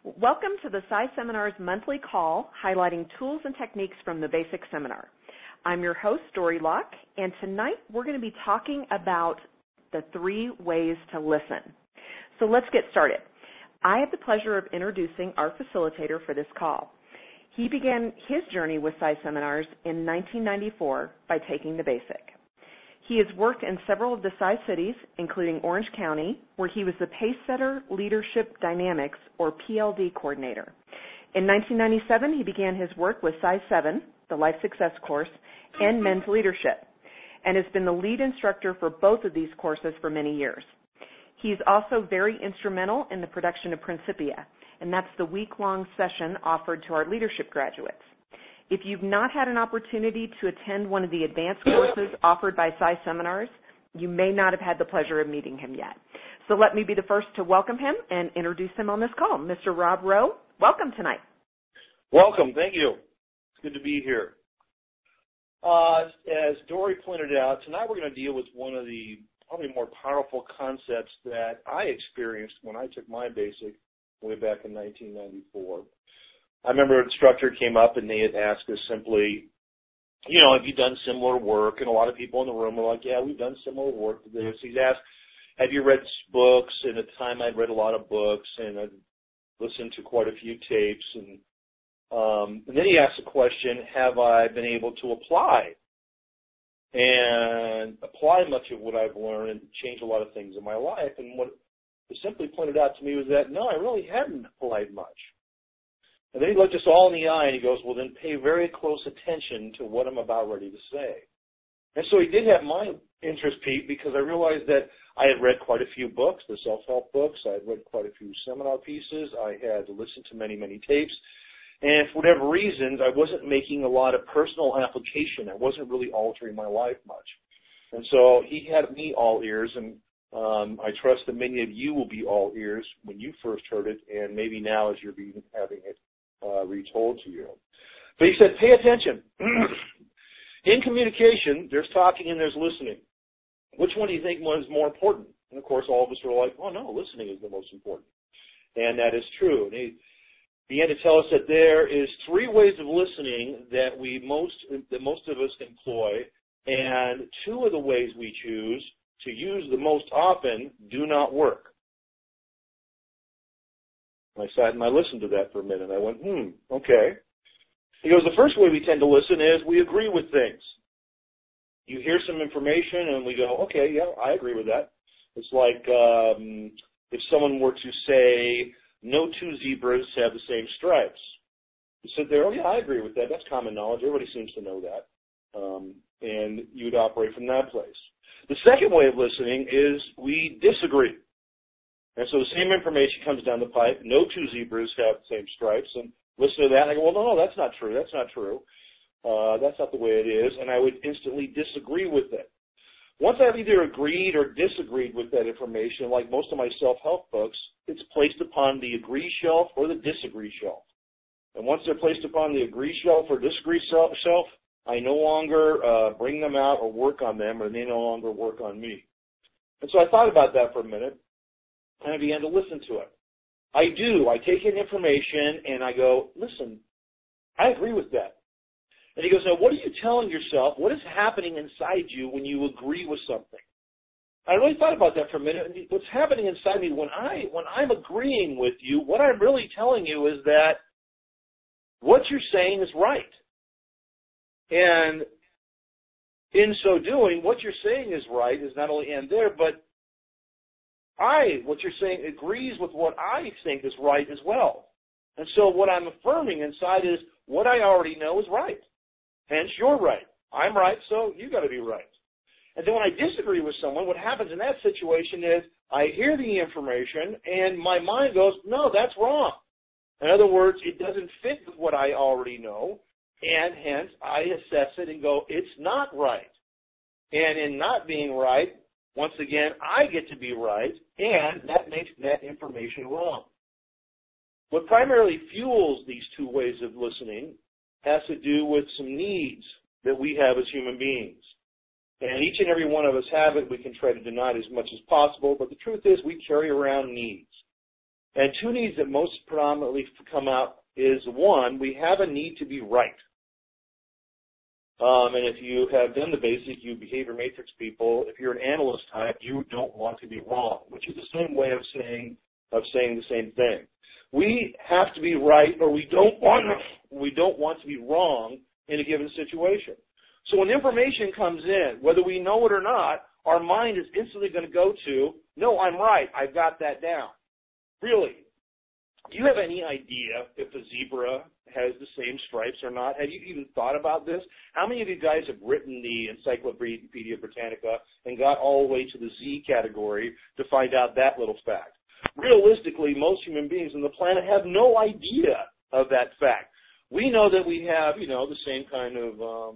Welcome to the SciSeminar's monthly call highlighting tools and techniques from the basic seminar. I'm your host, Dory Locke, and tonight we're going to be talking about the 3 ways to listen. So let's get started. I have the pleasure of introducing our facilitator for this call. He began his journey with SciSeminars in 1994 by taking the basic. He has worked in several of the Sci cities, including Orange County, where he was the Pacesetter Leadership Dynamics, or PLD, coordinator. In 1997, he began his work with Sci 7, the Life Success course, and Men's Leadership, and has been the lead instructor for both of these courses for many years. He is also very instrumental in the production of Principia, and that's the week-long session offered to our leadership graduates. If you've not had an opportunity to attend one of the advanced courses offered by SciSeminars, you may not have had the pleasure of meeting him yet. So let me be the first to welcome him and introduce him on this call. Mr. Rob Rowe, welcome tonight. Welcome. Thank you. It's good to be here. As Dory pointed out, tonight we're going to deal with one of the probably more powerful concepts that I experienced when I took my basic way back in 1994. I remember an instructor came up and they had asked us simply, have you done similar work? And a lot of people in the room were like, yeah, we've done similar work to this. He's asked, have you read books? And at the time I'd read a lot of books and I'd listened to quite a few tapes. And then he asked the question, have I been able to apply much of what I've learned and change a lot of things in my life? And what he simply pointed out to me was that, no, I really hadn't applied much. And then he looked us all in the eye and he goes, well, then pay very close attention to what I'm about ready to say. And so he did have my interest piqued because I realized that I had read quite a few books, the self-help books. I had read quite a few seminar pieces. I had listened to many, many tapes. And for whatever reasons, I wasn't making a lot of personal application. I wasn't really altering my life much. And so he had me all ears, and I trust that many of you will be all ears when you first heard it, and maybe now as you're having it retold to you. But he said, pay attention. In communication, there's talking and there's listening. Which one do you think was more important? And of course, all of us were like, oh no, listening is the most important. And that is true. And he began to tell us that there is 3 ways of listening that most of us employ, and 2 of the ways we choose to use the most often do not work. I sat and I listened to that for a minute. I went, okay. He goes, the first way we tend to listen is we agree with things. You hear some information and we go, okay, yeah, I agree with that. It's like if someone were to say, no 2 zebras have the same stripes. You sit there, oh yeah, I agree with that. That's common knowledge. Everybody seems to know that. And you would operate from that place. The second way of listening is we disagree. And so the same information comes down the pipe. No 2 zebras have the same stripes. And listen to that, and I go, well, no, that's not true. That's not true. That's not the way it is. And I would instantly disagree with it. Once I've either agreed or disagreed with that information, like most of my self-help books, it's placed upon the agree shelf or the disagree shelf. And once they're placed upon the agree shelf or disagree shelf, I no longer bring them out or work on them, or they no longer work on me. And so I thought about that for a minute. And I began to listen to it. I take in information and I go, listen, I agree with that. And he goes, now what are you telling yourself? What is happening inside you when you agree with something? I really thought about that for a minute. And what's happening inside me when I'm agreeing with you, what I'm really telling you is that what you're saying is right. And in so doing, what you're saying is right is not only and there, but what you're saying agrees with what I think is right as well. And so what I'm affirming inside is what I already know is right. Hence, you're right. I'm right, so you got to be right. And then when I disagree with someone, what happens in that situation is I hear the information and my mind goes, no, that's wrong. In other words, it doesn't fit with what I already know, and hence I assess it and go, it's not right. And in not being right, once again, I get to be right, and that makes that information wrong. What primarily fuels these 2 ways of listening has to do with some needs that we have as human beings. And each and every one of us have it. We can try to deny it as much as possible, but the truth is we carry around needs. And two needs that most predominantly come out is, one, we have a need to be right. And if you have done the basic, you behavior matrix people, if you're an analyst type, you don't want to be wrong, which is the same way of saying the same thing. We have to be right, or we don't want to be wrong in a given situation. So when information comes in, whether we know it or not, our mind is instantly going to go to, no, I'm right, I've got that down. Really, do you have any idea if the zebra has the same stripes or not? Have you even thought about this? How many of you guys have written the Encyclopedia Britannica and got all the way to the Z category to find out that little fact? Realistically, most human beings on the planet have no idea of that fact. We know that we have, the same kind of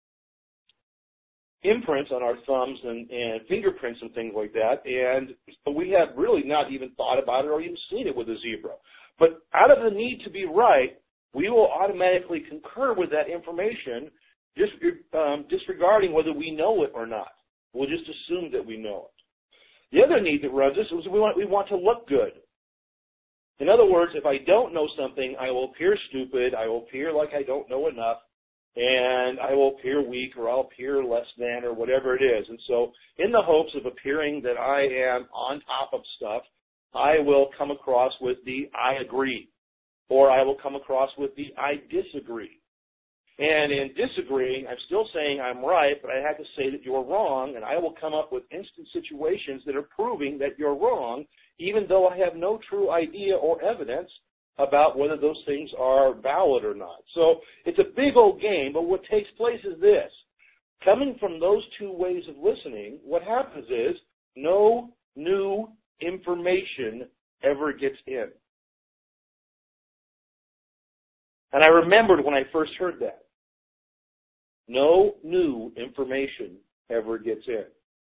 imprints on our thumbs and fingerprints and things like that, and we have really not even thought about it or even seen it with a zebra. But out of the need to be right, we will automatically concur with that information, disregarding whether we know it or not. We'll just assume that we know it. The other need that runs us is we want to look good. In other words, if I don't know something, I will appear stupid, I will appear like I don't know enough, and I will appear weak, or I'll appear less than, or whatever it is. And so in the hopes of appearing that I am on top of stuff, I will come across with the I agree, or I will come across with the I disagree. And in disagreeing, I'm still saying I'm right, but I have to say that you're wrong, and I will come up with instant situations that are proving that you're wrong, even though I have no true idea or evidence about whether those things are valid or not. So it's a big old game, but what takes place is this. Coming from those two ways of listening, what happens is no new information ever gets in. And I remembered when I first heard that. No new information ever gets in.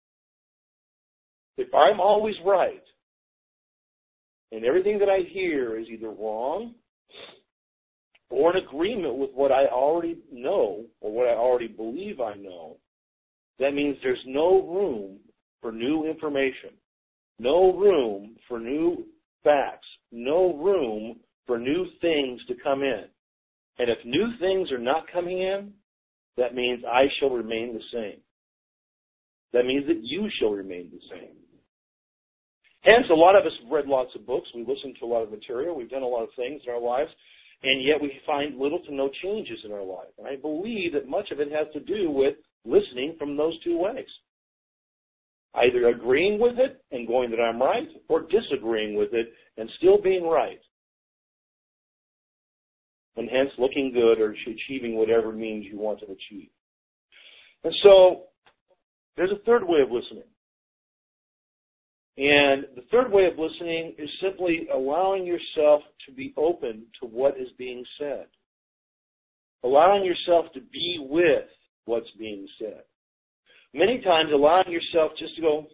If I'm always right, and everything that I hear is either wrong or in agreement with what I already know or what I already believe I know, that means there's no room for new information, no room for new facts, no room for new things to come in. And if new things are not coming in, that means I shall remain the same. That means that you shall remain the same. Hence, a lot of us have read lots of books, we listen to a lot of material, we've done a lot of things in our lives, and yet we find little to no changes in our life. And I believe that much of it has to do with listening from those two ways. Either agreeing with it and going that I'm right, or disagreeing with it and still being right. And hence looking good or achieving whatever means you want to achieve. And so, there's a third way of listening. And the third way of listening is simply allowing yourself to be open to what is being said. Allowing yourself to be with what's being said. Many times allowing yourself just to go,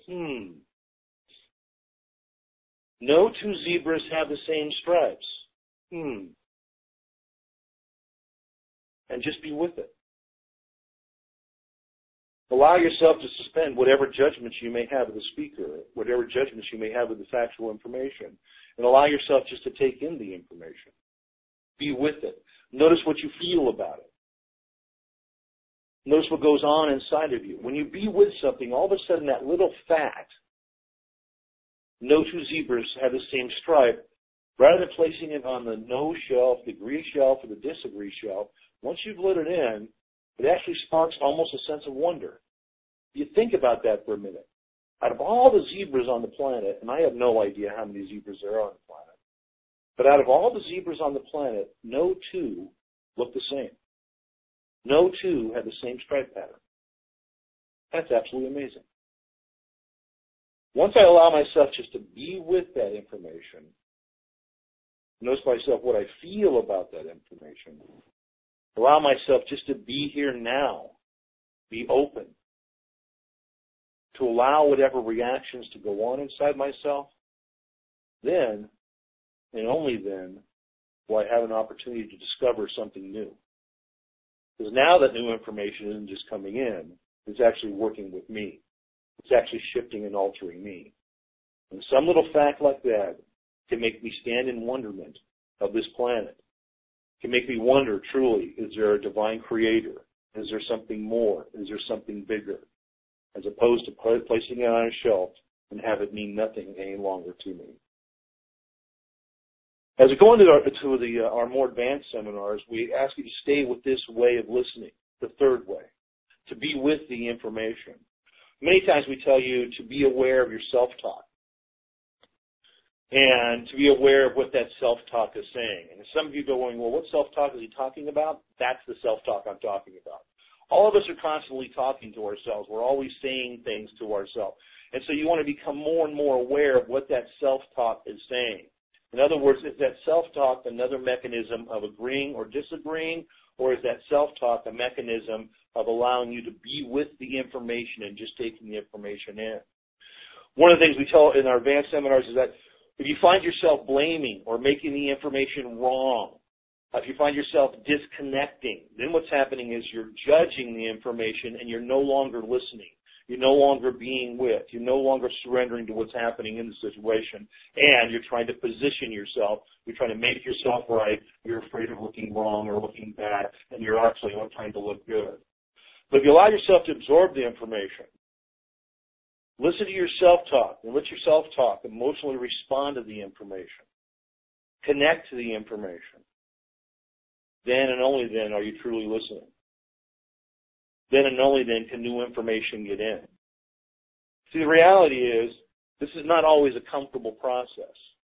No two zebras have the same stripes. And just be with it. Allow yourself to suspend whatever judgments you may have of the speaker, whatever judgments you may have of the factual information, and allow yourself just to take in the information. Be with it. Notice what you feel about it. Notice what goes on inside of you. When you be with something, all of a sudden that little fact, no two zebras have the same stripe, rather than placing it on the no shelf, the agree shelf, or the disagree shelf, once you've let it in, it actually sparks almost a sense of wonder. You think about that for a minute. Out of all the zebras on the planet, and I have no idea how many zebras there are on the planet, but out of all the zebras on the planet, no two look the same. No two have the same stripe pattern. That's absolutely amazing. Once I allow myself just to be with that information, notice myself what I feel about that information, allow myself just to be here now, be open, to allow whatever reactions to go on inside myself, then, and only then, will I have an opportunity to discover something new. Because now that new information isn't just coming in, it's actually working with me. It's actually shifting and altering me. And some little fact like that can make me stand in wonderment of this planet, can make me wonder truly, is there a divine creator? Is there something more? Is there something bigger? As opposed to placing it on a shelf and have it mean nothing any longer to me. As we go into our more advanced seminars, we ask you to stay with this way of listening, the third way, to be with the information. Many times we tell you to be aware of your self-talk and to be aware of what that self-talk is saying. And some of you going, well, what self-talk is he talking about? That's the self-talk I'm talking about. All of us are constantly talking to ourselves. We're always saying things to ourselves. And so you want to become more and more aware of what that self-talk is saying. In other words, is that self-talk another mechanism of agreeing or disagreeing, or is that self-talk a mechanism of allowing you to be with the information and just taking the information in? One of the things we tell in our advanced seminars is that if you find yourself blaming or making the information wrong, if you find yourself disconnecting, then what's happening is you're judging the information and you're no longer listening. You're no longer being with. You're no longer surrendering to what's happening in the situation. And you're trying to position yourself. You're trying to make yourself right. You're afraid of looking wrong or looking bad. And you're actually trying to look good. But if you allow yourself to absorb the information, listen to your self-talk and let your self-talk emotionally respond to the information. Connect to the information. Then and only then are you truly listening. Then and only then can new information get in. See, the reality is, this is not always a comfortable process.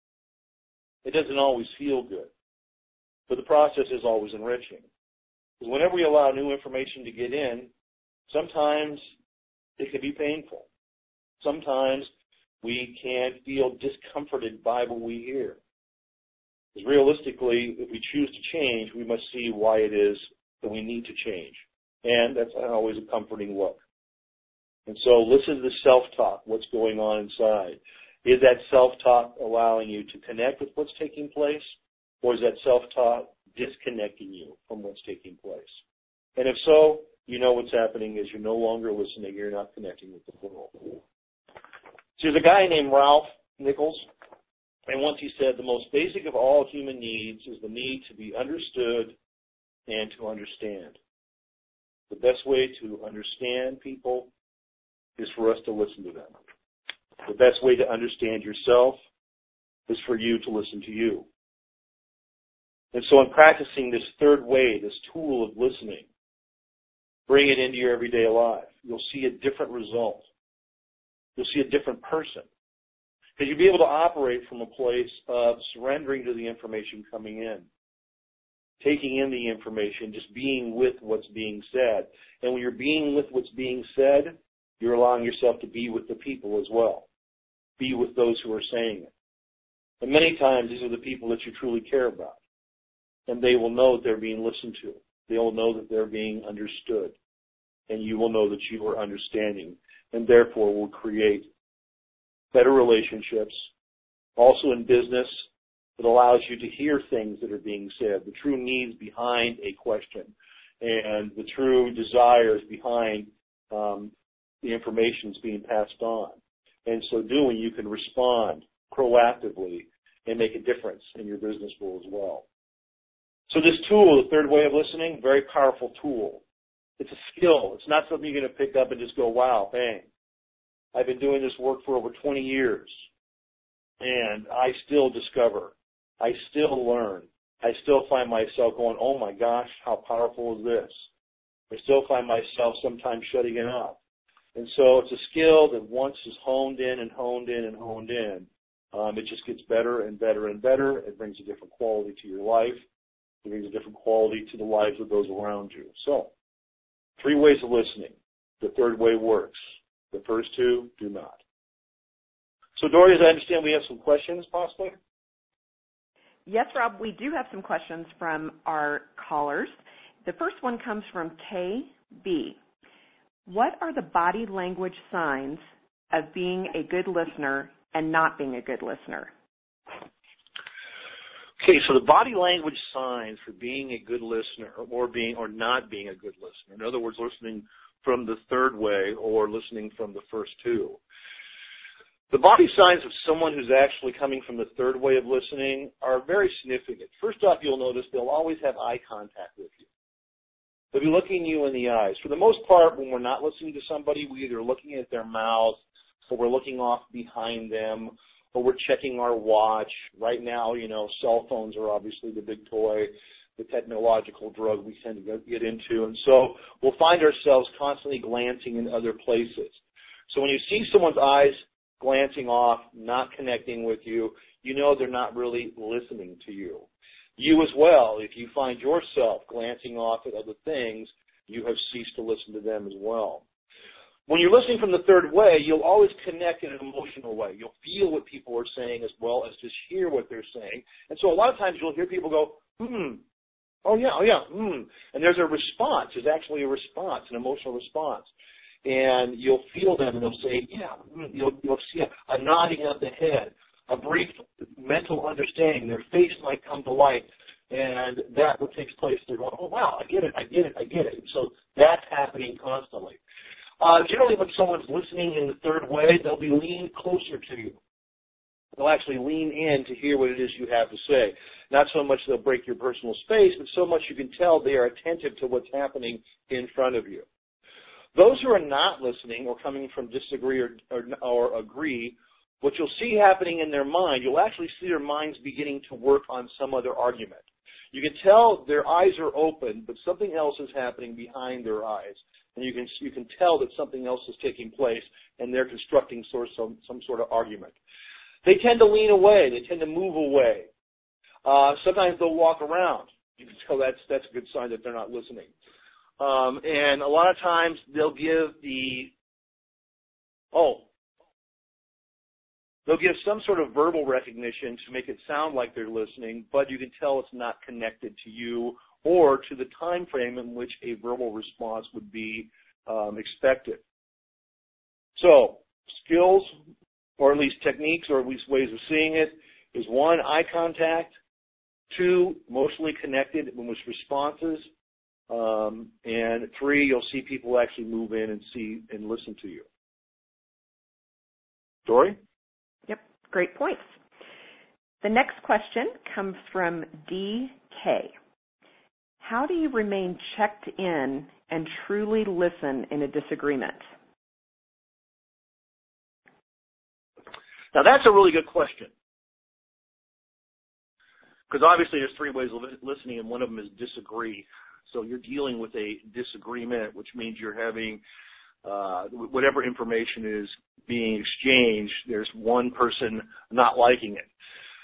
It doesn't always feel good. But the process is always enriching. Because whenever we allow new information to get in, sometimes it can be painful. Sometimes we can feel discomforted by what we hear. Because realistically, if we choose to change, we must see why it is that we need to change. And that's not always a comforting look. And so listen to the self-talk, what's going on inside. Is that self-talk allowing you to connect with what's taking place, or is that self-talk disconnecting you from what's taking place? And if so, you know what's happening is you're no longer listening, you're not connecting with the world. So there's a guy named Ralph Nichols, and once he said, the most basic of all human needs is the need to be understood and to understand. The best way to understand people is for us to listen to them. The best way to understand yourself is for you to listen to you. And so in practicing this third way, this tool of listening, bring it into your everyday life. You'll see a different result. You'll see a different person. Because you'll be able to operate from a place of surrendering to the information coming in, taking in the information, just being with what's being said. And when you're being with what's being said, you're allowing yourself to be with the people as well. Be with those who are saying it. And many times these are the people that you truly care about. And they will know that they're being listened to. They will know that they're being understood. And you will know that you are understanding. And therefore will create better relationships. Also in business, it allows you to hear things that are being said, the true needs behind a question, and the true desires behind the information that's being passed on. And so doing, you can respond proactively and make a difference in your business world as well. So this tool, the third way of listening, very powerful tool. It's a skill. It's not something you're going to pick up and just go, wow, bang. I've been doing this work for over 20 years, and I still discover. I still learn. I still find myself going, oh my gosh, how powerful is this? I still find myself sometimes shutting it off. And so it's a skill that once is honed in and honed in and honed in, it just gets better and better and better. It brings a different quality to your life. It brings a different quality to the lives of those around you. So, 3 ways of listening. The third way works. The first 2 do not. So, Dory, as I understand, we have some questions, possibly? Yes, Rob, we do have some questions from our callers. The first one comes from KB. What are the body language signs of being a good listener and not being a good listener? Okay, so the body language signs for being a good listener or not being a good listener. In other words, listening from the third way or listening from the first 2. The body signs of someone who's actually coming from the third way of listening are very significant. First off, you'll notice they'll always have eye contact with you. They'll be looking you in the eyes. For the most part, when we're not listening to somebody, we're either looking at their mouth, or we're looking off behind them, or we're checking our watch. Right now, cell phones are obviously the big toy, the technological drug we tend to get into. And so we'll find ourselves constantly glancing in other places. So when you see someone's eyes glancing off, not connecting with you, you know they're not really listening to you. You as well, if you find yourself glancing off at other things, you have ceased to listen to them as well. When you're listening from the third way, you'll always connect in an emotional way. You'll feel what people are saying as well as just hear what they're saying. And so a lot of times you'll hear people go, oh yeah, and there's a response. There's actually a response, an emotional response. And you'll feel them, and they'll say, yeah. You'll see a nodding of the head, a brief mental understanding. Their face might come to light, and that what takes place. They're going, oh, wow, I get it. So that's happening constantly. Generally, when someone's listening in the third way, they'll be leaning closer to you. They'll actually lean in to hear what it is you have to say. Not so much they'll break your personal space, but so much you can tell they are attentive to what's happening in front of you. Those who are not listening or coming from disagree or agree, what you'll see happening in their mind, you'll actually see their minds beginning to work on some other argument. You can tell their eyes are open, but something else is happening behind their eyes. And you can tell that something else is taking place, and they're constructing some sort of argument. They tend to lean away. They tend to move away. Sometimes they'll walk around. You can tell that's a good sign that they're not listening. And a lot of times they'll give some sort of verbal recognition to make it sound like they're listening, but you can tell it's not connected to you or to the time frame in which a verbal response would be expected. So skills, or at least techniques, or at least ways of seeing it, is 1, eye contact, 2, emotionally connected with responses, and 3, you'll see people actually move in and see and listen to you. Dory? Yep, great points. The next question comes from DK. How do you remain checked in and truly listen in a disagreement? Now, that's a really good question. Because obviously there's 3 ways of listening, and one of them is disagree. So you're dealing with a disagreement, which means you're having whatever information is being exchanged, there's one person not liking it.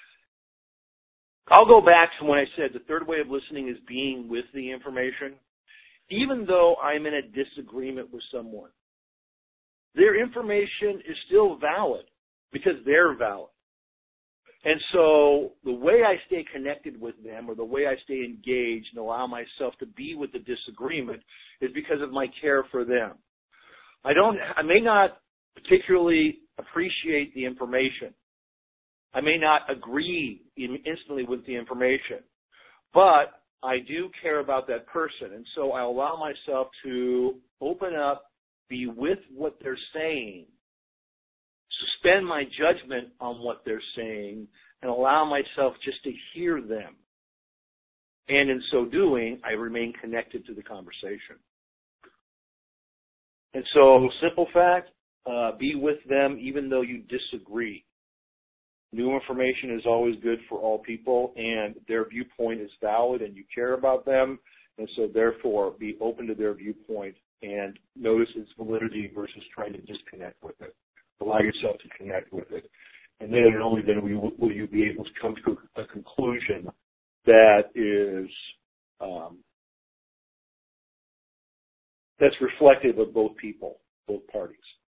I'll go back to when I said the third way of listening is being with the information. Even though I'm in a disagreement with someone, their information is still valid because they're valid. And so the way I stay connected with them, or the way I stay engaged and allow myself to be with the disagreement, is because of my care for them. I may not particularly appreciate the information. I may not agree instantly with the information, but I do care about that person. And so I allow myself to open up, be with what they're saying, suspend my judgment on what they're saying, and allow myself just to hear them. And in so doing, I remain connected to the conversation. And so, simple fact, be with them even though you disagree. New information is always good for all people, and their viewpoint is valid, and you care about them, and so therefore be open to their viewpoint and notice its validity versus trying to disconnect with it. Allow yourself to connect with it. And then and only then will you be able to come to a conclusion that is that's reflective of both people, both parties.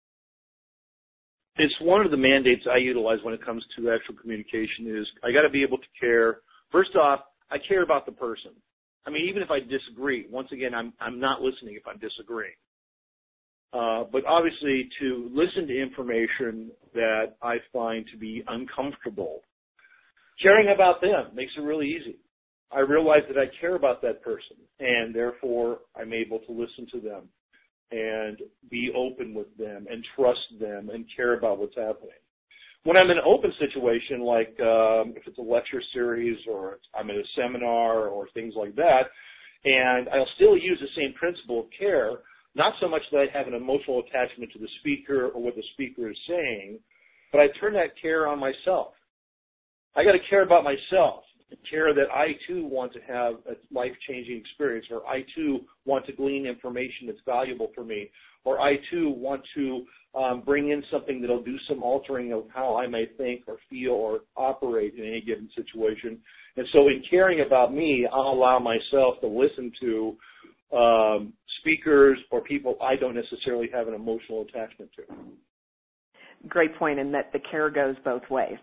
It's one of the mandates I utilize when it comes to actual communication is I got to be able to care. First off, I care about the person. I mean, even if I disagree, once again, I'm not listening if I'm disagreeing. But obviously, to listen to information that I find to be uncomfortable, caring about them makes it really easy. I realize that I care about that person, and therefore I'm able to listen to them and be open with them and trust them and care about what's happening. When I'm in an open situation, like if it's a lecture series or I'm in a seminar or things like that, and I'll still use the same principle of care, not so much that I have an emotional attachment to the speaker or what the speaker is saying, but I turn that care on myself. I got to care about myself, care that I too want to have a life-changing experience, or I too want to glean information that's valuable for me, or I too want to bring in something that'll do some altering of how I may think or feel or operate in any given situation. And so in caring about me, I'll allow myself to listen to speakers or people I don't necessarily have an emotional attachment to. Great point, in that the care goes both ways.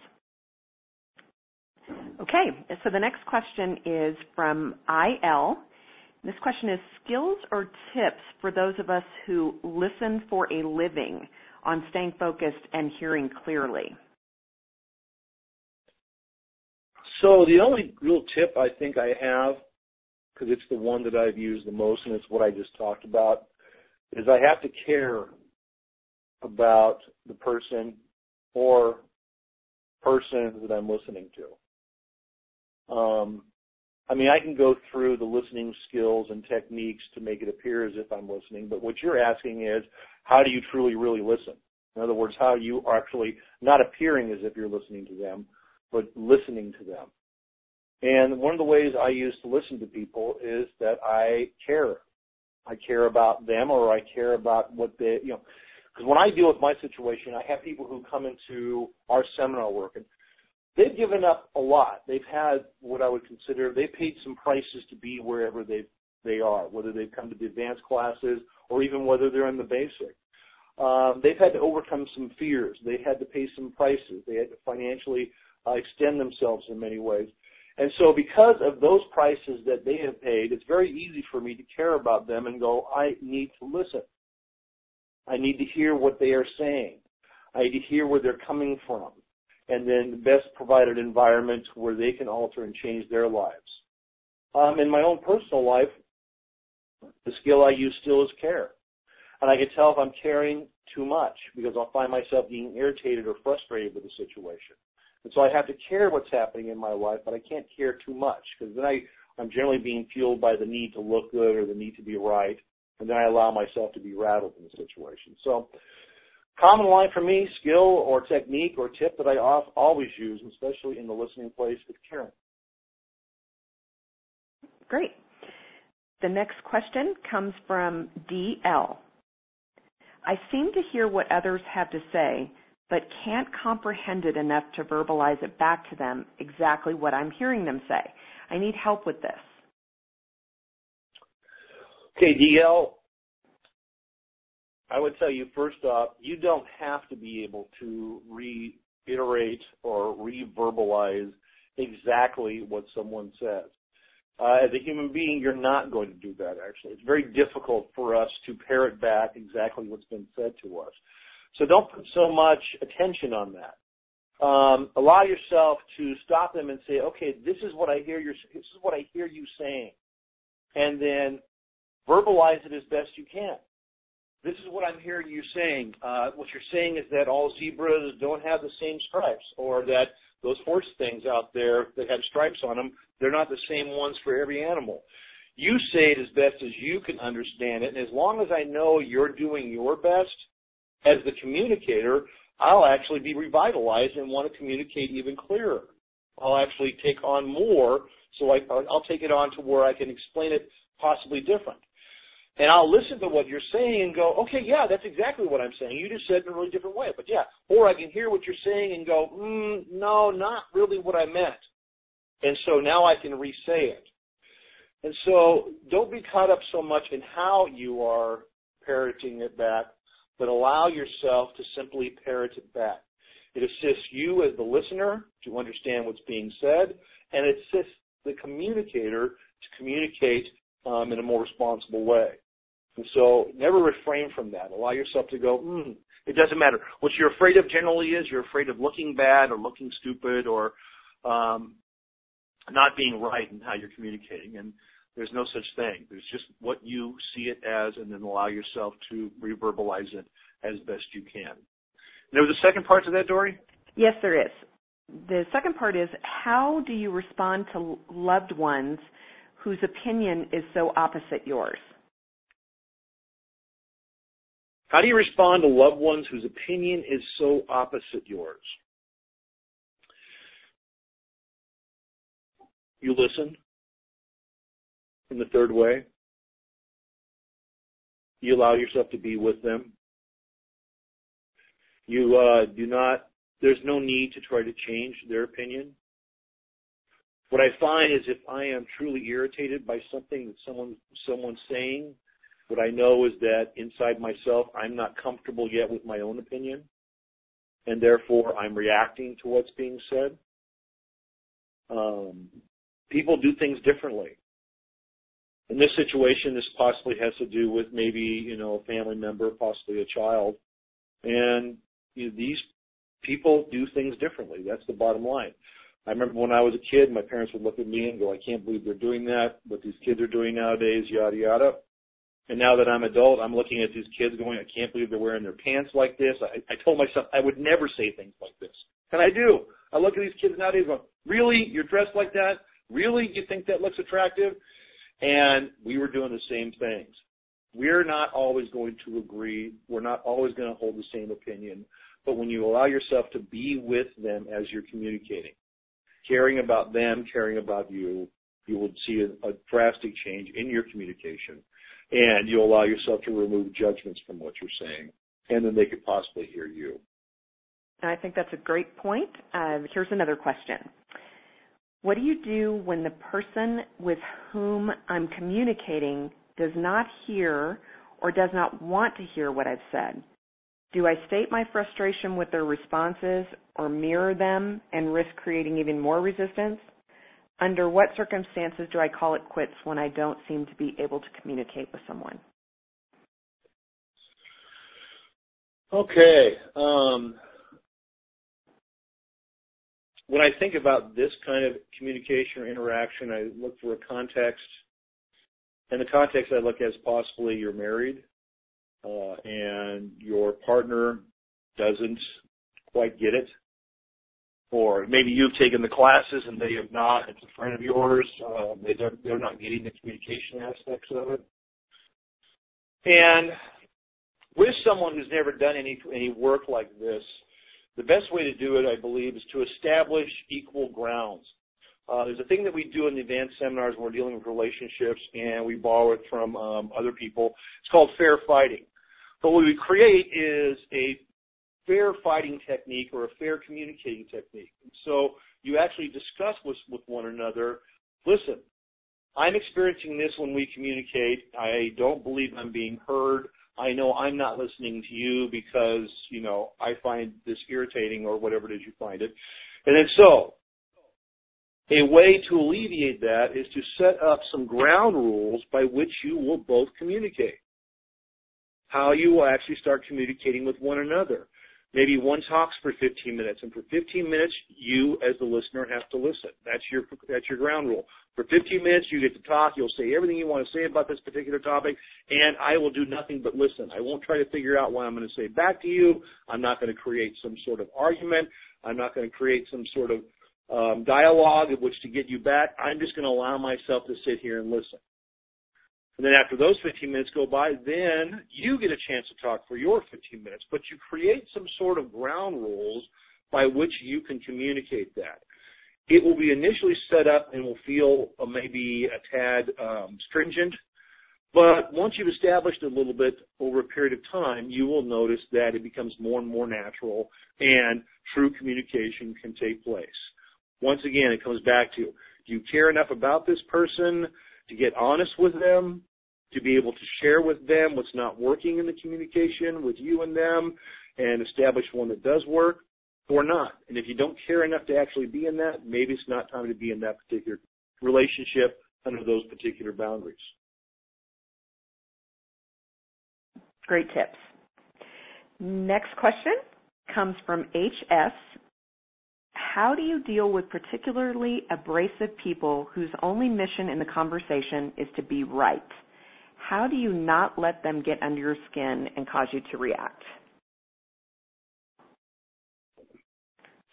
Okay, so the next question is from IL. This question is skills or tips for those of us who listen for a living on staying focused and hearing clearly. So the only real tip I think I have, because it's the one that I've used the most and it's what I just talked about, is I have to care about the person or persons that I'm listening to. I mean, I can go through the listening skills and techniques to make it appear as if I'm listening, but what you're asking is, how do you truly, really listen? In other words, how you are actually not appearing as if you're listening to them, but listening to them. And one of the ways I use to listen to people is that I care. I care about them, or I care about what they, because when I deal with my situation, I have people who come into our seminar work, and they've given up a lot. They've had what I would consider, they paid some prices to be wherever they are, whether they've come to the advanced classes or even whether they're in the basic. They've had to overcome some fears. They had to pay some prices. They had to financially extend themselves in many ways. And so because of those prices that they have paid, it's very easy for me to care about them and go, I need to listen. I need to hear what they are saying. I need to hear where they're coming from, and then best provide an environment where they can alter and change their lives. In my own personal life, the skill I use still is care. And I can tell if I'm caring too much because I'll find myself being irritated or frustrated with the situation. And so I have to care what's happening in my life, but I can't care too much because then I'm generally being fueled by the need to look good or the need to be right, and then I allow myself to be rattled in the situation. So common line for me, skill or technique or tip that I always use, especially in the listening place, is caring. Great. The next question comes from DL. I seem to hear what others have to say, but can't comprehend it enough to verbalize it back to them exactly what I'm hearing them say. I need help with this. Okay, DL, I would tell you first off, you don't have to be able to reiterate or re-verbalize exactly what someone says. As a human being, you're not going to do that, actually. It's very difficult for us to parrot back exactly what's been said to us. So don't put so much attention on that. Allow yourself to stop them and say, okay, this is what I hear you saying. And then verbalize it as best you can. This is what I'm hearing you saying. What you're saying is that all zebras don't have the same stripes, or that those horse things out there that have stripes on them, they're not the same ones for every animal. You say it as best as you can understand it, and as long as I know you're doing your best as the communicator, I'll actually be revitalized and want to communicate even clearer. I'll actually take on more, so I'll take it on to where I can explain it possibly different. And I'll listen to what you're saying and go, okay, yeah, that's exactly what I'm saying. You just said it in a really different way, but yeah. Or I can hear what you're saying and go, no, not really what I meant. And so now I can re-say it. And so don't be caught up so much in how you are parroting it back, but allow yourself to simply parrot it back. It assists you as the listener to understand what's being said, and it assists the communicator to communicate in a more responsible way. And so never refrain from that. Allow yourself to go, it doesn't matter. What you're afraid of generally is you're afraid of looking bad or looking stupid or not being right in how you're communicating. And there's no such thing. There's just what you see it as, and then allow yourself to reverbalize it as best you can. And there was a second part to that, Dory? Yes, there is. The second part is, how do you respond to loved ones whose opinion is so opposite yours? How do you respond to loved ones whose opinion is so opposite yours? You listen. In the third way, you allow yourself to be with them. You there's no need to try to change their opinion. What I find is if I am truly irritated by something that someone's saying, what I know is that inside myself I'm not comfortable yet with my own opinion, and therefore I'm reacting to what's being said. People do things differently. In this situation, this possibly has to do with maybe, a family member, possibly a child. And these people do things differently. That's the bottom line. I remember when I was a kid, my parents would look at me and go, I can't believe they're doing that, what these kids are doing nowadays, yada, yada. And now that I'm adult, I'm looking at these kids going, I can't believe they're wearing their pants like this. I told myself I would never say things like this. And I do. I look at these kids nowadays going, really? You're dressed like that? Really? You think that looks attractive? And we were doing the same things. We're not always going to agree. We're not always going to hold the same opinion. But when you allow yourself to be with them as you're communicating, caring about them, caring about you, you will see a drastic change in your communication. And you'll allow yourself to remove judgments from what you're saying. And then they could possibly hear you. I think that's a great point. Here's another question. What do you do when the person with whom I'm communicating does not hear or does not want to hear what I've said? Do I state my frustration with their responses or mirror them and risk creating even more resistance? Under what circumstances do I call it quits when I don't seem to be able to communicate with someone? Okay. When I think about this kind of communication or interaction, I look for a context. And the context I look at is possibly you're married and your partner doesn't quite get it. Or maybe you've taken the classes and they have not. It's a friend of yours. They're not getting the communication aspects of it. And with someone who's never done any work like this, the best way to do it, I believe, is to establish equal grounds. There's a thing that we do in the advanced seminars when we're dealing with relationships, and we borrow it from other people. It's called fair fighting. But what we create is a fair fighting technique or a fair communicating technique. So you actually discuss with one another, listen, I'm experiencing this when we communicate. I don't believe I'm being heard. I know I'm not listening to you because, I find this irritating or whatever it is you find it. And then so a way to alleviate that is to set up some ground rules by which you will both communicate. How you will actually start communicating with one another. Maybe one talks for 15 minutes, and for 15 minutes, you as the listener have to listen. That's your ground rule. For 15 minutes, you get to talk. You'll say everything you want to say about this particular topic, and I will do nothing but listen. I won't try to figure out what I'm going to say back to you. I'm not going to create some sort of argument. I'm not going to create some sort of dialogue of which to get you back. I'm just going to allow myself to sit here and listen. And then after those 15 minutes go by, then you get a chance to talk for your 15 minutes. But you create some sort of ground rules by which you can communicate that. It will be initially set up and will feel maybe a tad stringent. But once you've established it a little bit over a period of time, you will notice that it becomes more and more natural and true communication can take place. Once again, it comes back to, do you care enough about this person to get honest with them, to be able to share with them what's not working in the communication with you and them and establish one that does work or not? And if you don't care enough to actually be in that, maybe it's not time to be in that particular relationship under those particular boundaries. Great tips. Next question comes from HS. How do you deal with particularly abrasive people whose only mission in the conversation is to be right? How do you not let them get under your skin and cause you to react?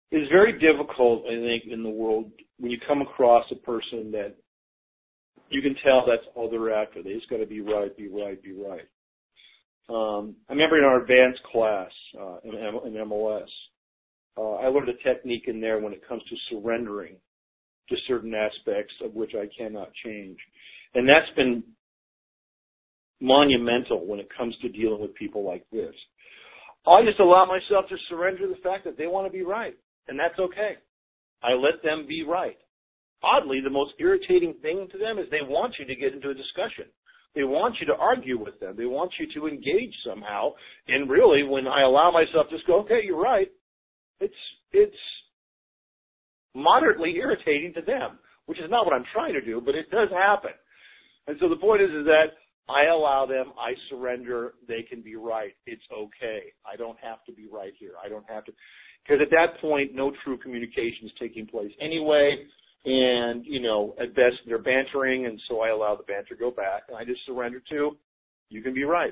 It's very difficult, I think, in the world when you come across a person that you can tell that's all they're after. They just got to be right, be right, be right. I remember in our advanced class in MLS, I learned a technique in there when it comes to surrendering to certain aspects of which I cannot change. And that's been monumental when it comes to dealing with people like this. I just allow myself to surrender to the fact that they want to be right, and that's okay. I let them be right. Oddly, the most irritating thing to them is they want you to get into a discussion. They want you to argue with them. They want you to engage somehow. And really, when I allow myself to just go, okay, you're right, it's moderately irritating to them, which is not what I'm trying to do, but it does happen. And so the point is that I allow them, I surrender, they can be right. It's okay. I don't have to be right here. I don't have to. Because at that point, no true communication is taking place anyway. And, at best, they're bantering, and so I allow the banter to go back, and I just surrender to, you can be right.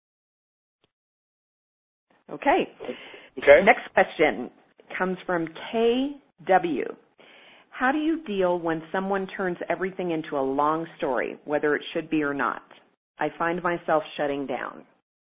Okay. Okay. Next question comes from KW. How do you deal when someone turns everything into a long story, whether it should be or not? I find myself shutting down.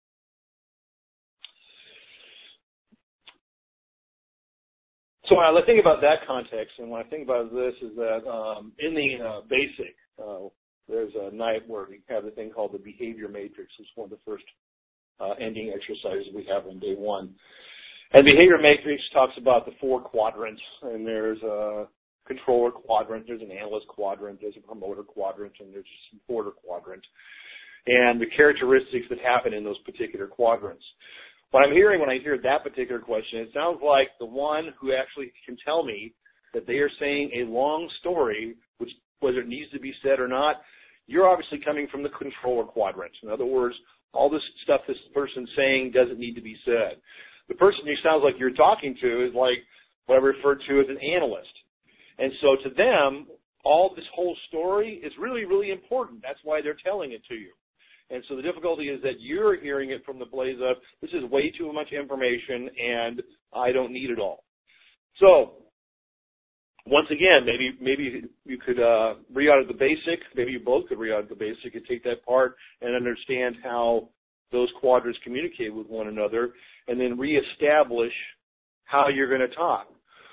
So when I think about that context, and when I think about this, is that in the basic, there's a night where we have a thing called the behavior matrix. It's one of the first ending exercises we have on day one. And behavior matrix talks about the 4 quadrants, and there's a controller quadrant, there's an analyst quadrant, there's a promoter quadrant, and there's a supporter quadrant, and the characteristics that happen in those particular quadrants. What I'm hearing when I hear that particular question, it sounds like the one who actually can tell me that they are saying a long story, which whether it needs to be said or not, you're obviously coming from the controller quadrant. In other words, all this stuff this person's saying doesn't need to be said. The person who sounds like you're talking to is like what I refer to as an analyst. And so to them, all this whole story is really, really important. That's why they're telling it to you. And so the difficulty is that you're hearing it from the place of, this is way too much information and I don't need it all. So, once again, maybe you could re-audit the basic. Maybe you both could re-audit the basic and take that part and understand how those quadrants communicate with one another, and then reestablish how you're going to talk.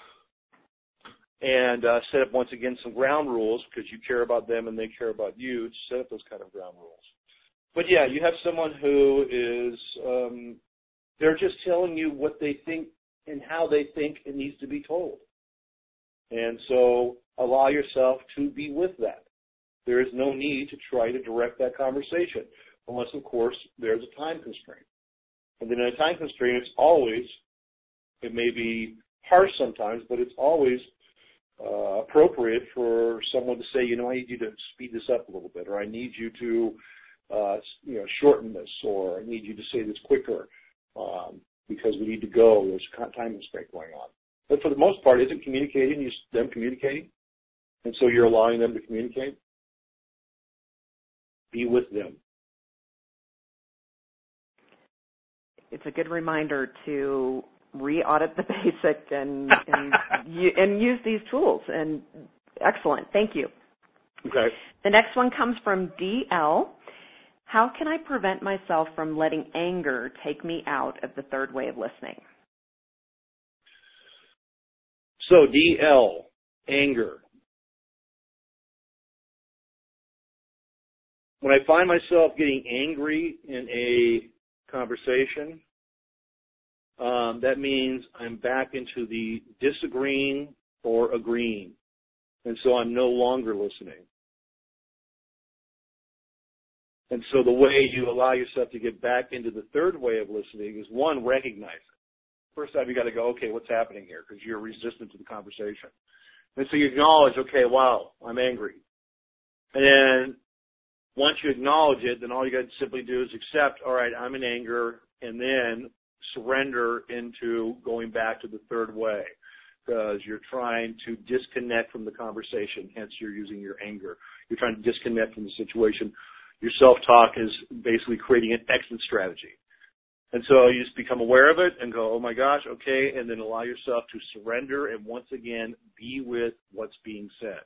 And set up, once again, some ground rules, because you care about them and they care about you, to set up those kind of ground rules. But yeah, you have someone who is, they're just telling you what they think and how they think it needs to be told. And so allow yourself to be with that. There is no need to try to direct that conversation, unless, of course, there's a time constraint. And then in a time constraint, it's always, it may be harsh sometimes, but it's always appropriate for someone to say, I need you to speed this up a little bit, or I need you to shorten this, or I need you to say this quicker because we need to go. There's a time constraint going on. But for the most part, isn't communicating them communicating? And so you're allowing them to communicate? Be with them. It's a good reminder to re-audit the basic and use these tools. And excellent. Thank you. Okay. The next one comes from DL. How can I prevent myself from letting anger take me out of the third way of listening? So DL, anger. When I find myself getting angry in a conversation, that means I'm back into the disagreeing or agreeing. And so I'm no longer listening. And so the way you allow yourself to get back into the third way of listening is, one, recognize it. First time you got to go, okay, what's happening here? Because you're resistant to the conversation. And so you acknowledge, okay, wow, I'm angry. And then once you acknowledge it, then all you got to simply do is accept, all right, I'm in anger, and then surrender into going back to the third way, because you're trying to disconnect from the conversation, hence you're using your anger. You're trying to disconnect from the situation. Your self-talk is basically creating an exit strategy. And so you just become aware of it and go, oh my gosh, okay, and then allow yourself to surrender and once again be with what's being said.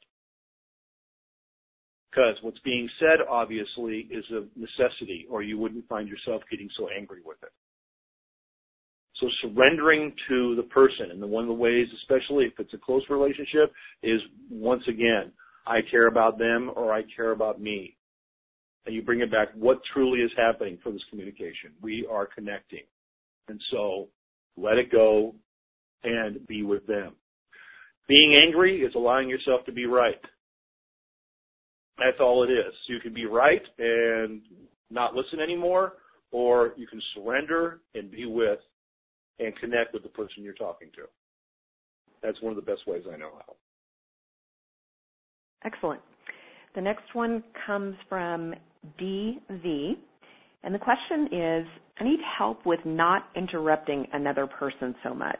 Because what's being said, obviously, is a necessity, or you wouldn't find yourself getting so angry with it. So surrendering to the person, and one of the ways, especially if it's a close relationship, is once again, I care about them or I care about me. And you bring it back, what truly is happening for this communication? We are connecting. And so let it go and be with them. Being angry is allowing yourself to be right. That's all it is. You can be right and not listen anymore, or you can surrender and be with and connect with the person you're talking to. That's one of the best ways I know how. Excellent. The next one comes from DV, and the question is, I need help with not interrupting another person so much.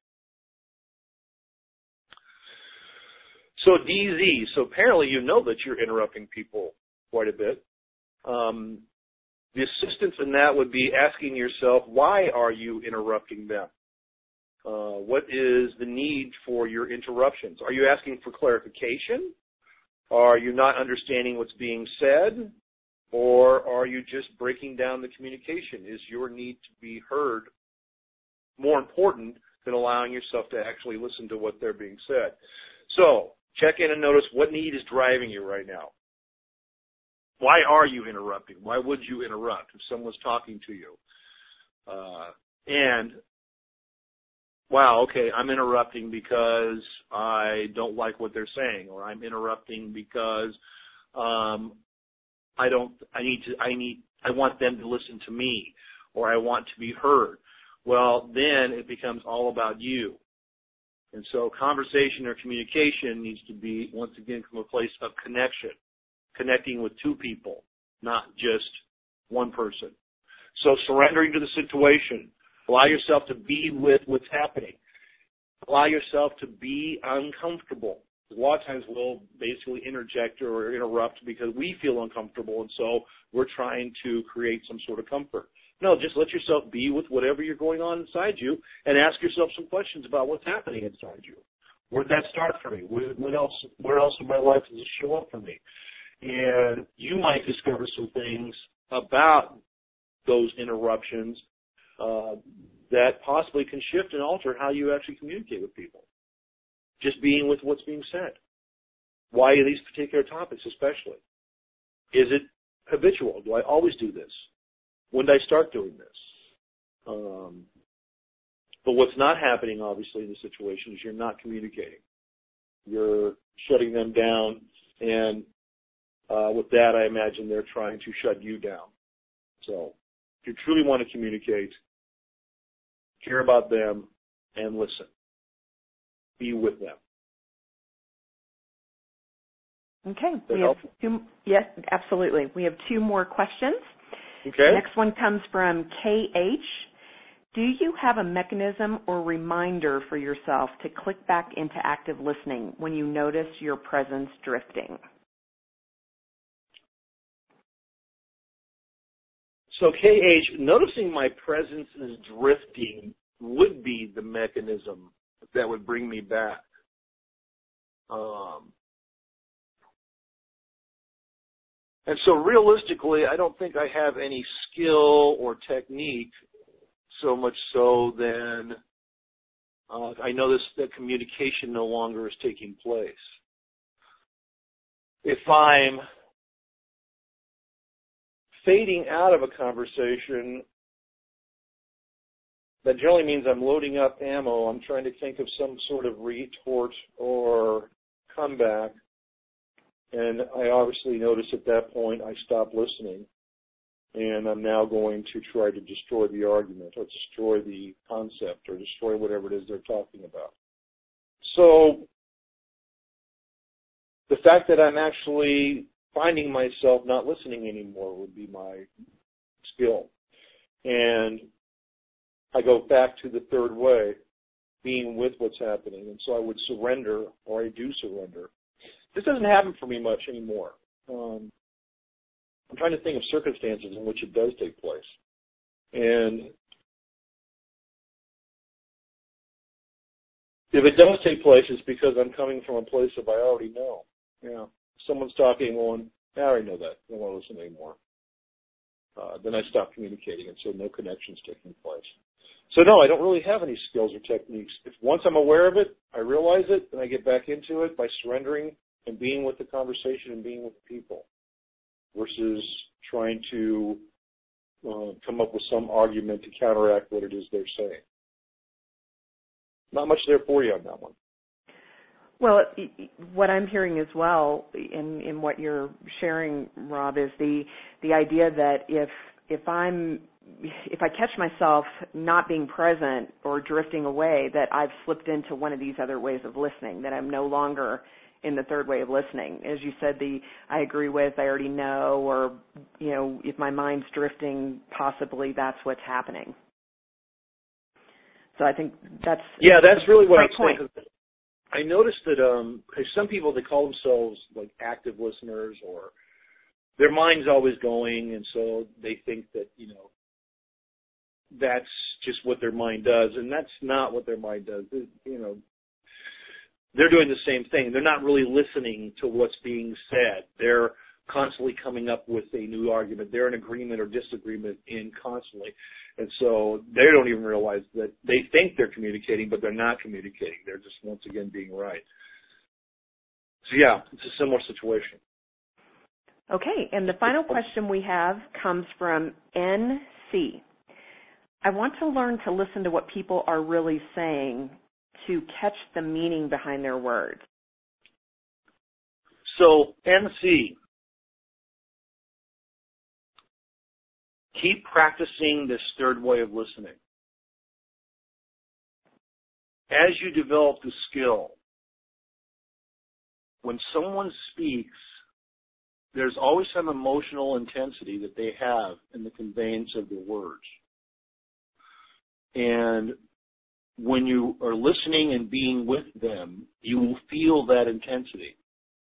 So DZ, so apparently you know that you're interrupting people quite a bit. The assistance in that would be asking yourself, why are you interrupting them? What is the need for your interruptions? Are you asking for clarification? Are you not understanding what's being said? Or are you just breaking down the communication? Is your need to be heard more important than allowing yourself to actually listen to what they're being said? So check in and notice what need is driving you right now. Why are you interrupting? Why would you interrupt if someone's talking to you? And, wow, okay, I'm interrupting because I don't like what they're saying, or I'm interrupting because I want them to listen to me, or I want to be heard. Well, then it becomes all about you. And so conversation or communication needs to be, once again, from a place of connection, connecting with two people, not just one person. So surrendering to the situation, allow yourself to be with what's happening. Allow yourself to be uncomfortable. A lot of times we'll basically interject or interrupt because we feel uncomfortable, and so we're trying to create some sort of comfort. No, just let yourself be with whatever you're going on inside you and ask yourself some questions about what's happening inside you. Where did that start for me? Where else in my life does it show up for me? And you might discover some things about those interruptions that possibly can shift and alter how you actually communicate with people. Just being with what's being said. Why these particular topics especially? Is it habitual? Do I always do this? When did I start doing this? But what's not happening, obviously, in the situation is you're not communicating. You're shutting them down, and with that, I imagine they're trying to shut you down. So if you truly want to communicate, care about them, and listen. Be with them. Okay. Yes, absolutely. We have two more questions. Okay. The next one comes from KH. Do you have a mechanism or reminder for yourself to click back into active listening when you notice your presence drifting? So KH, noticing my presence is drifting would be the mechanism that would bring me back. And so realistically, I don't think I have any skill or technique so much so than I notice that communication no longer is taking place. If I'm fading out of a conversation, that generally means I'm loading up ammo. I'm trying to think of some sort of retort or comeback. And I obviously notice at that point I stop listening. And I'm now going to try to destroy the argument or destroy the concept or destroy whatever it is they're talking about. So the fact that I'm actually finding myself not listening anymore would be my skill. And I go back to the third way, being with what's happening. And so I would surrender, or I do surrender. This doesn't happen for me much anymore. I'm trying to think of circumstances in which it does take place. And If it does take place, it's because I'm coming from a place of I already know. Yeah. Someone's talking on, I already know that. I don't want to listen anymore. Then I stop communicating, and so no connection's taking place. So no, I don't really have any skills or techniques. If once I'm aware of it, I realize it, and I get back into it by surrendering and being with the conversation and being with the people versus trying to come up with some argument to counteract what it is they're saying. Not much there for you on that one. Well, what I'm hearing as well in what you're sharing, Rob, is the idea that if I catch myself not being present or drifting away, that I've slipped into one of these other ways of listening, that I'm no longer in the third way of listening. As you said, I agree with, I already know, or, if my mind's drifting, possibly that's what's happening. So I think that's really what I'm point. saying. I noticed that some people, they call themselves like active listeners, or their mind's always going, and so they think that, that's just what their mind does, and that's not what their mind does. They're doing the same thing. They're not really listening to what's being said. They're constantly coming up with a new argument. They're in agreement or disagreement constantly. And so they don't even realize that they think they're communicating, but they're not communicating. They're just, once again, being right. So, yeah, it's a similar situation. Okay, and the final question we have comes from NC. I want to learn to listen to what people are really saying to catch the meaning behind their words. So, NC, keep practicing this third way of listening. As you develop the skill, when someone speaks, there's always some emotional intensity that they have in the conveyance of their words. And when you are listening and being with them, you will feel that intensity.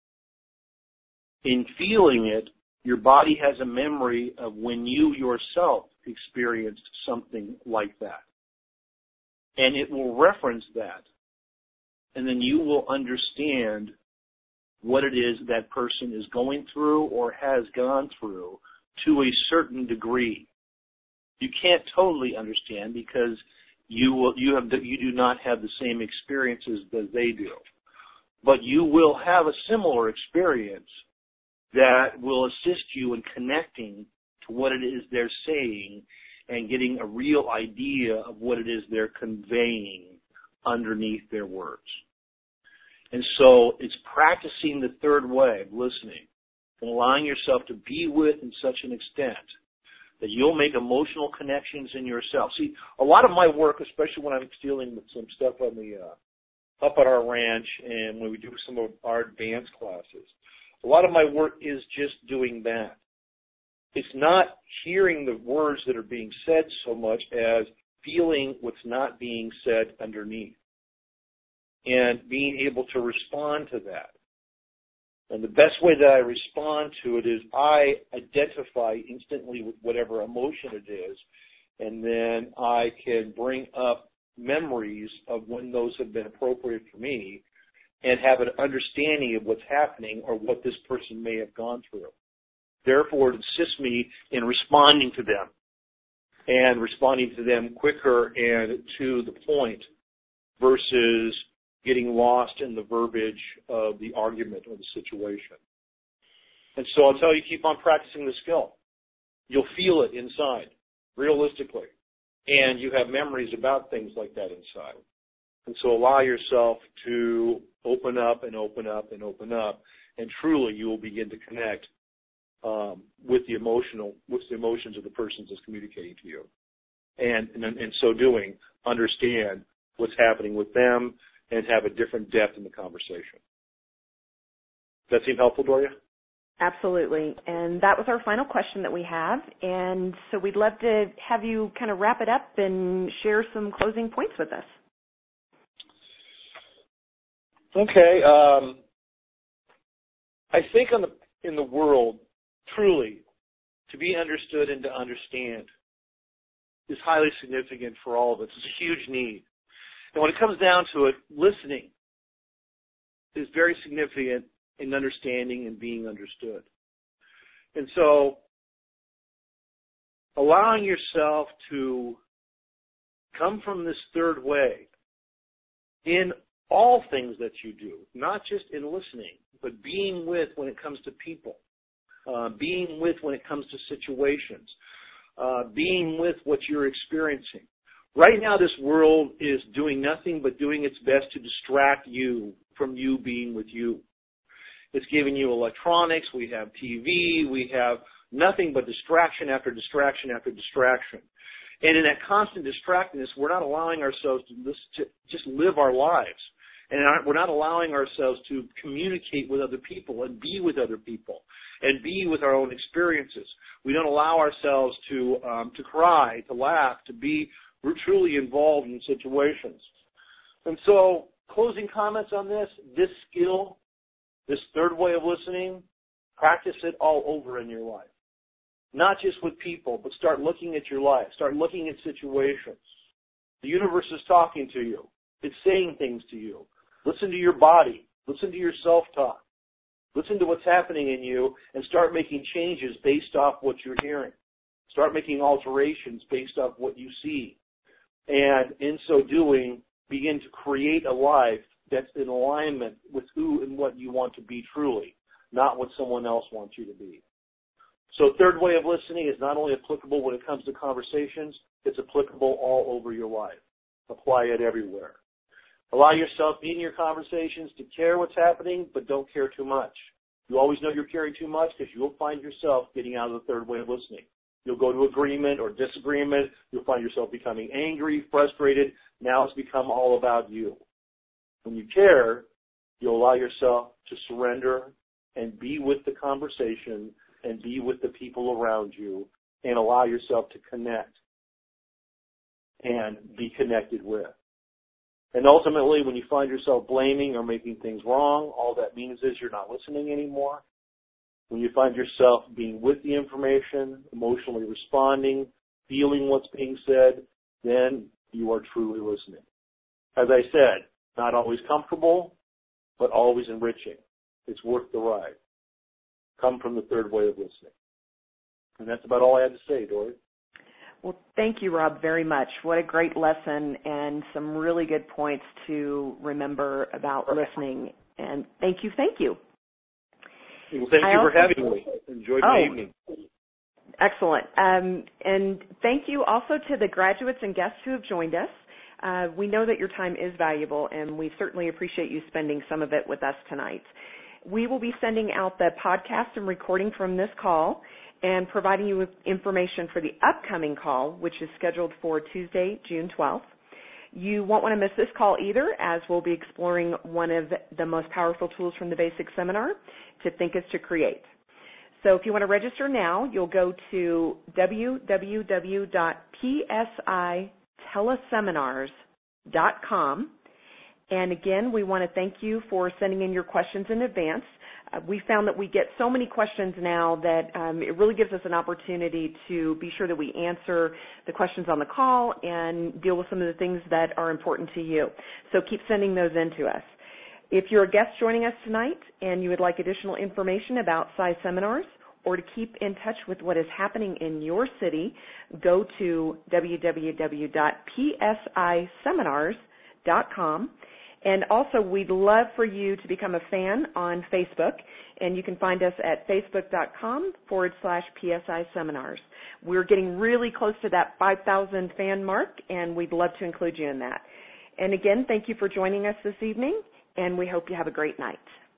In feeling it, your body has a memory of when you yourself experienced something like that. And it will reference that. And then you will understand what it is that person is going through or has gone through to a certain degree. You can't totally understand because you do not have the same experiences that they do. But you will have a similar experience that will assist you in connecting to what it is they're saying and getting a real idea of what it is they're conveying underneath their words. And so it's practicing the third way of listening and allowing yourself to be with in such an extent that you'll make emotional connections in yourself. See, a lot of my work, especially when I'm dealing with some stuff on up at our ranch and when we do some of our advanced classes, a lot of my work is just doing that. It's not hearing the words that are being said so much as feeling what's not being said underneath and being able to respond to that. And the best way that I respond to it is I identify instantly with whatever emotion it is, and then I can bring up memories of when those have been appropriate for me and have an understanding of what's happening or what this person may have gone through. Therefore, it assists me in responding to them and responding to them quicker and to the point versus getting lost in the verbiage of the argument or the situation. And so I'll tell you, keep on practicing the skill. You'll feel it inside, realistically. And you have memories about things like that inside. And so allow yourself to open up and open up and open up, and truly you will begin to connect with the emotions of the person that's communicating to you. And in so doing, understand what's happening with them and have a different depth in the conversation. Does that seem helpful, Doria? Absolutely. And that was our final question that we have. And so we'd love to have you kind of wrap it up and share some closing points with us. Okay. I think in the world, truly, to be understood and to understand is highly significant for all of us. It's a huge need. And when it comes down to it, listening is very significant in understanding and being understood. And so allowing yourself to come from this third way in all things that you do, not just in listening, but being with when it comes to people, being with when it comes to situations, being with what you're experiencing. Right now, this world is doing nothing but doing its best to distract you from you being with you. It's giving you electronics, we have TV, we have nothing but distraction after distraction after distraction. And in that constant distractedness, we're not allowing ourselves to just live our lives. And we're not allowing ourselves to communicate with other people and be with other people and be with our own experiences. We don't allow ourselves to cry, to laugh, to be truly involved in situations. And so, closing comments on this skill, this third way of listening, practice it all over in your life. Not just with people, but start looking at your life. Start looking at situations. The universe is talking to you. It's saying things to you. Listen to your body. Listen to your self-talk. Listen to what's happening in you and start making changes based off what you're hearing. Start making alterations based off what you see. And in so doing, begin to create a life that's in alignment with who and what you want to be truly, not what someone else wants you to be. So third way of listening is not only applicable when it comes to conversations, it's applicable all over your life. Apply it everywhere. Allow yourself in your conversations to care what's happening, but don't care too much. You always know you're caring too much because you'll find yourself getting out of the third way of listening. You'll go to agreement or disagreement. You'll find yourself becoming angry, frustrated. Now it's become all about you. When you care, you'll allow yourself to surrender and be with the conversation and be with the people around you and allow yourself to connect and be connected with. And ultimately, when you find yourself blaming or making things wrong, all that means is you're not listening anymore. When you find yourself being with the information, emotionally responding, feeling what's being said, then you are truly listening. As I said, not always comfortable, but always enriching. It's worth the ride. Come from the third way of listening. And that's about all I had to say, Dory. Well, thank you, Rob, very much. What a great lesson and some really good points to remember about listening. And thank you. Well, thank you for having me. Enjoyed my evening. Excellent. And thank you also to the graduates and guests who have joined us. We know that your time is valuable, and we certainly appreciate you spending some of it with us tonight. We will be sending out the podcast and recording from this call and providing you with information for the upcoming call, which is scheduled for Tuesday, June 12th. You won't want to miss this call either, as we'll be exploring one of the most powerful tools from the Basic Seminar, To Think is to Create. So if you want to register now, you'll go to www.psiteleseminars.com. And again, we want to thank you for sending in your questions in advance. We found that we get so many questions now that it really gives us an opportunity to be sure that we answer the questions on the call and deal with some of the things that are important to you. So keep sending those in to us. If you're a guest joining us tonight and you would like additional information about PSI seminars or to keep in touch with what is happening in your city, go to www.psiseminars.com. And also, we'd love for you to become a fan on Facebook, and you can find us at facebook.com/PSI Seminars. We're getting really close to that 5,000 fan mark, and we'd love to include you in that. And again, thank you for joining us this evening, and we hope you have a great night.